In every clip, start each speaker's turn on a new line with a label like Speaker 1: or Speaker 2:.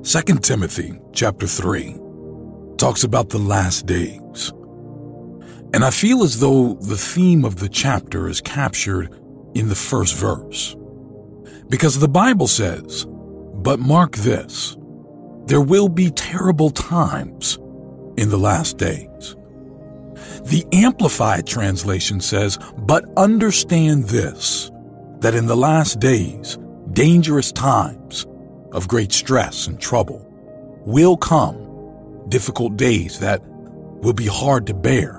Speaker 1: 2 Timothy chapter 3 talks about the last days. And I feel as though the theme of the chapter is captured in the first verse. Because the Bible says, "But mark this, there will be terrible times in the last days." The Amplified translation says, "But understand this, that in the last days, dangerous times of great stress and trouble will come, difficult days that will be hard to bear."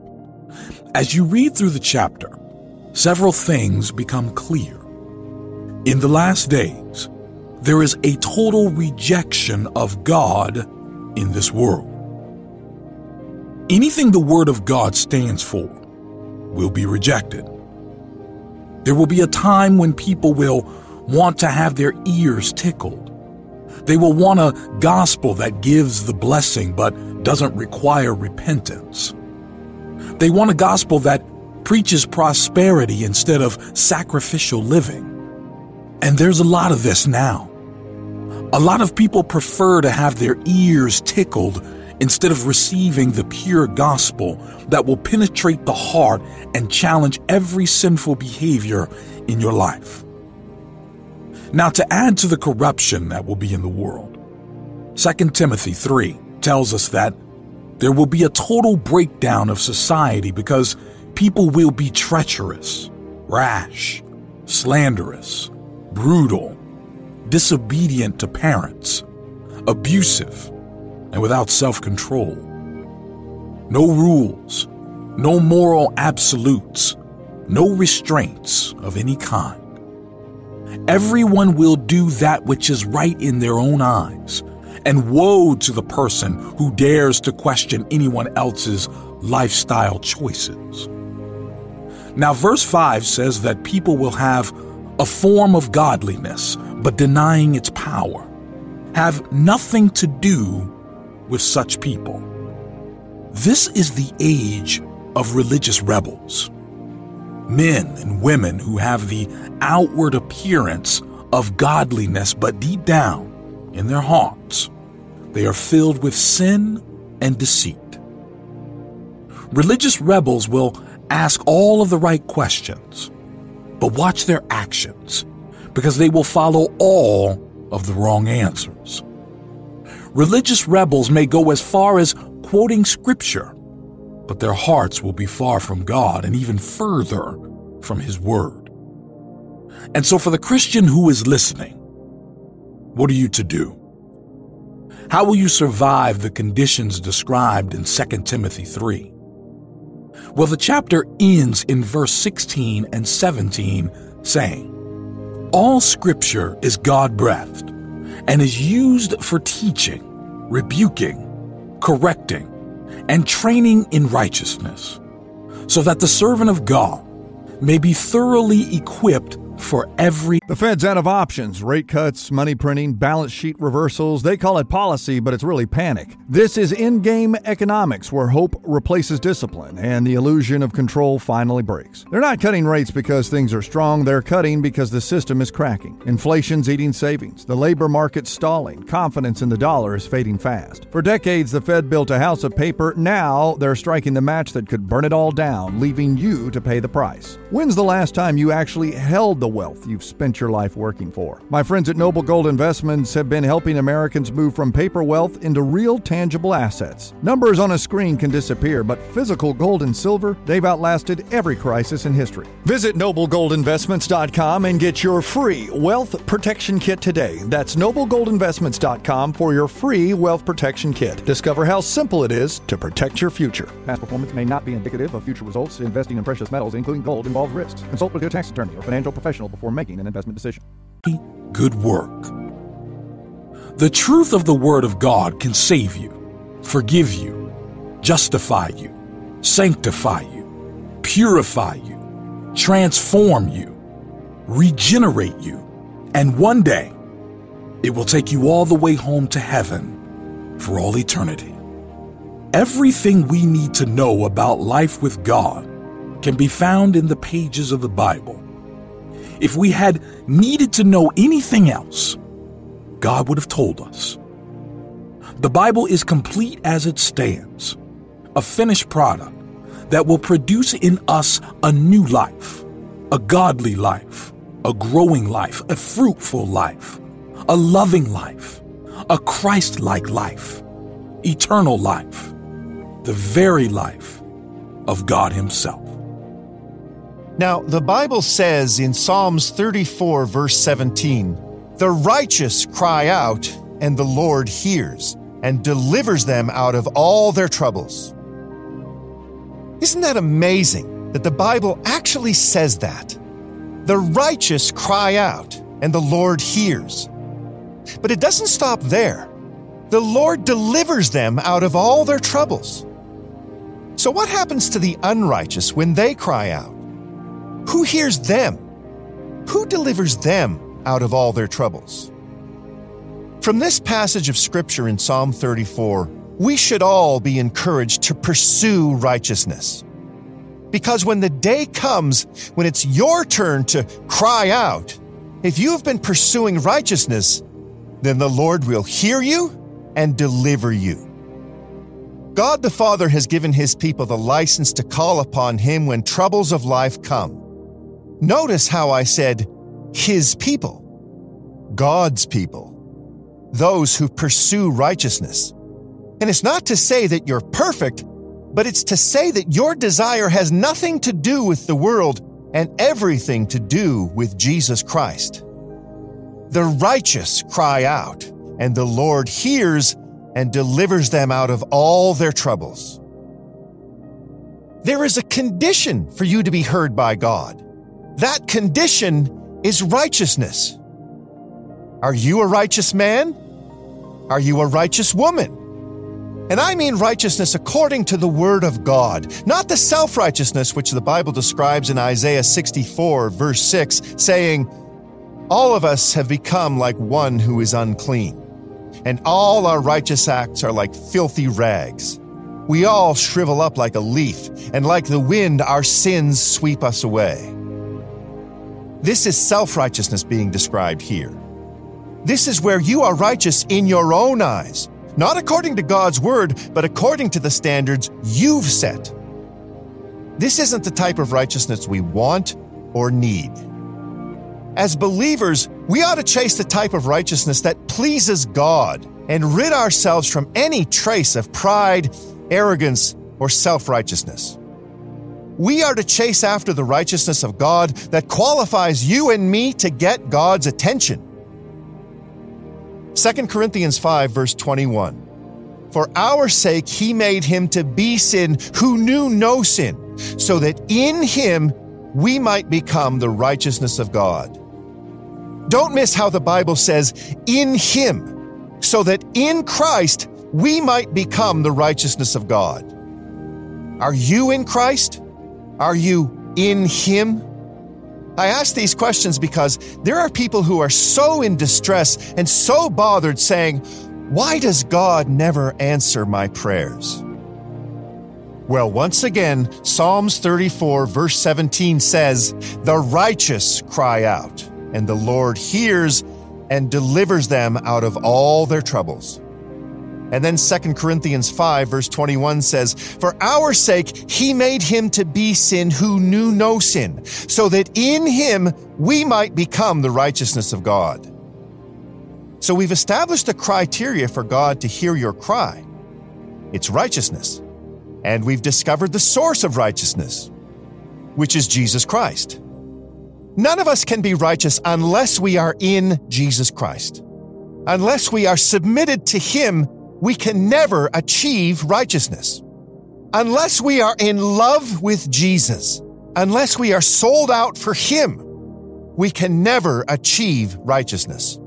Speaker 1: As you read through the chapter, several things become clear. In the last days, there is a total rejection of God in this world. Anything the Word of God stands for will be rejected. There will be a time when people will want to have their ears tickled. They will want a gospel that gives the blessing but doesn't require repentance. They want a gospel that preaches prosperity instead of sacrificial living. And there's a lot of this now. A lot of people prefer to have their ears tickled instead of receiving the pure gospel that will penetrate the heart and challenge every sinful behavior in your life. Now, to add to the corruption that will be in the world, 2 Timothy 3 tells us that there will be a total breakdown of society because people will be treacherous, rash, slanderous, brutal, disobedient to parents, abusive, and without self-control. No rules, no moral absolutes, no restraints of any kind. Everyone will do that which is right in their own eyes, and woe to the person who dares to question anyone else's lifestyle choices. Now, verse 5 says that people will have a form of godliness, but denying its power. Have nothing to do with such people. This is the age of religious rebels. Men and women who have the outward appearance of godliness, but deep down in their hearts, they are filled with sin and deceit. Religious rebels will ask all of the right questions, but watch their actions, because they will follow all of the wrong answers. Religious rebels may go as far as quoting scripture, but their hearts will be far from God and even further from His Word. And so for the Christian who is listening, what are you to do? How will you survive the conditions described in 2 Timothy 3? Well, the chapter ends in verse 16 and 17 saying, "All scripture is God-breathed and is used for teaching, rebuking, correcting, and training in righteousness, so that the servant of God may be thoroughly equipped for every..."
Speaker 2: The Fed's out of options. Rate cuts, money printing, balance sheet reversals. They call it policy, but it's really panic. This is in-game economics, where hope replaces discipline and the illusion of control finally breaks. They're not cutting rates because things are strong. They're cutting because the system is cracking. Inflation's eating savings. The labor market's stalling. Confidence in the dollar is fading fast. For decades, the Fed built a house of paper. Now they're striking the match that could burn it all down, leaving you to pay the price. When's the last time you actually held the wealth you've spent your life working for? My friends at Noble Gold Investments have been helping Americans move from paper wealth into real tangible assets. Numbers on a screen can disappear, but physical gold and silver, they've outlasted every crisis in history. Visit NobleGoldInvestments.com and get your free wealth protection kit today. That's NobleGoldInvestments.com for your free wealth protection kit. Discover how simple it is to protect your future. Past performance may not be indicative of future results. Investing in precious metals, including gold, involves risks. Consult with your tax attorney or financial professional before making an investment decision.
Speaker 1: Good work. The truth of the Word of God can save you, forgive you, justify you, sanctify you, purify you, transform you, regenerate you, and one day it will take you all the way home to heaven for all eternity. Everything we need to know about life with God can be found in the pages of the Bible. If we had needed to know anything else, God would have told us. The Bible is complete as it stands, a finished product that will produce in us a new life, a godly life, a growing life, a fruitful life, a loving life, a Christ-like life, eternal life, the very life of God Himself.
Speaker 3: Now, the Bible says in Psalms 34, verse 17, "The righteous cry out, and the Lord hears, and delivers them out of all their troubles." Isn't that amazing that the Bible actually says that? The righteous cry out, and the Lord hears. But it doesn't stop there. The Lord delivers them out of all their troubles. So what happens to the unrighteous when they cry out? Who hears them? Who delivers them out of all their troubles? From this passage of Scripture in Psalm 34, we should all be encouraged to pursue righteousness. Because when the day comes when it's your turn to cry out, if you have been pursuing righteousness, then the Lord will hear you and deliver you. God the Father has given His people the license to call upon Him when troubles of life come. Notice how I said, His people, God's people, those who pursue righteousness. And it's not to say that you're perfect, but it's to say that your desire has nothing to do with the world and everything to do with Jesus Christ. The righteous cry out, and the Lord hears and delivers them out of all their troubles. There is a condition for you to be heard by God. That condition is righteousness. Are you a righteous man? Are you a righteous woman? And I mean righteousness according to the Word of God, not the self-righteousness which the Bible describes in Isaiah 64, verse 6, saying, "All of us have become like one who is unclean, and all our righteous acts are like filthy rags. We all shrivel up like a leaf, and like the wind our sins sweep us away." This is self-righteousness being described here. This is where you are righteous in your own eyes, not according to God's word, but according to the standards you've set. This isn't the type of righteousness we want or need. As believers, we ought to chase the type of righteousness that pleases God and rid ourselves from any trace of pride, arrogance, or self-righteousness. We are to chase after the righteousness of God that qualifies you and me to get God's attention. 2 Corinthians 5, verse 21. "For our sake He made Him to be sin who knew no sin, so that in Him we might become the righteousness of God." Don't miss how the Bible says, "in Him," so that in Christ we might become the righteousness of God. Are you in Christ? Are you in Him? I ask these questions because there are people who are so in distress and so bothered saying, "Why does God never answer my prayers?" Well, once again, Psalms 34, verse 17 says, "The righteous cry out, and the Lord hears and delivers them out of all their troubles." And then 2 Corinthians 5, verse 21 says, "For our sake He made Him to be sin who knew no sin, so that in Him we might become the righteousness of God." So we've established a criteria for God to hear your cry. It's righteousness. And we've discovered the source of righteousness, which is Jesus Christ. None of us can be righteous unless we are in Jesus Christ. Unless we are submitted to Him, we can never achieve righteousness. Unless we are in love with Jesus, unless we are sold out for Him, we can never achieve righteousness.